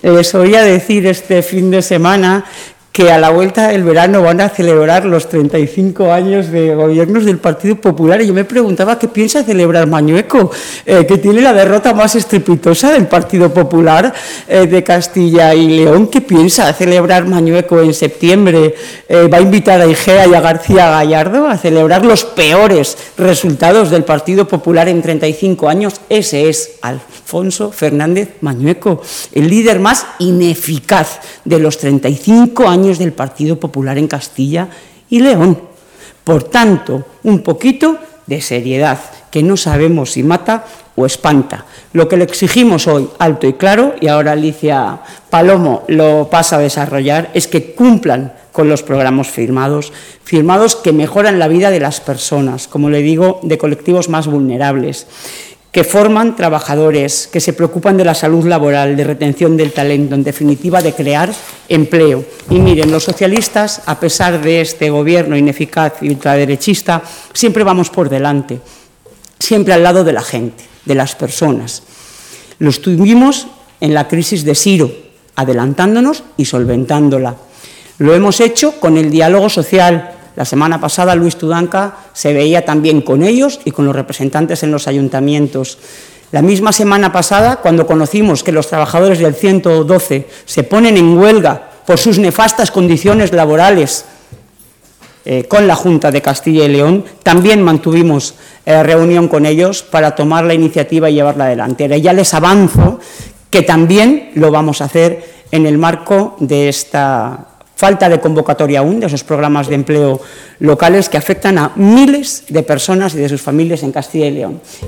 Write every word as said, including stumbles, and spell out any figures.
Les oía decir este fin de semana que a la vuelta del verano van a celebrar los treinta y cinco años de gobiernos del Partido Popular, y yo me preguntaba qué piensa celebrar Mañueco, eh, que tiene la derrota más estrepitosa del Partido Popular eh, de Castilla y León. ¿Qué piensa celebrar Mañueco en septiembre? Eh, ¿Va a invitar a Igea y a García Gallardo a celebrar los peores resultados del Partido Popular en treinta y cinco años? Ese es Alfonso Fernández Mañueco, el líder más ineficaz de los treinta y cinco años del Partido Popular en Castilla y León. Por tanto, un poquito de seriedad, que no sabemos si mata o espanta. Lo que le exigimos hoy, alto y claro, y ahora Alicia Palomo lo pasa a desarrollar, es que cumplan con los programas firmados, firmados que mejoran la vida de las personas, como le digo, de colectivos más vulnerables, que forman trabajadores, que se preocupan de la salud laboral, de retención del talento, en definitiva, de crear empleo. Y miren, los socialistas, a pesar de este gobierno ineficaz y ultraderechista, siempre vamos por delante, siempre al lado de la gente, de las personas. Lo estuvimos en la crisis de Siro, adelantándonos y solventándola. Lo hemos hecho con el diálogo social. La semana pasada Luis Tudanca se veía también con ellos y con los representantes en los ayuntamientos. La misma semana pasada, cuando conocimos que los trabajadores del ciento doce se ponen en huelga por sus nefastas condiciones laborales eh, con la Junta de Castilla y León, también mantuvimos eh, reunión con ellos para tomar la iniciativa y llevarla adelante. Y ya les avanzo que también lo vamos a hacer en el marco de esta falta de convocatoria aún de esos programas de empleo locales que afectan a miles de personas y de sus familias en Castilla y León.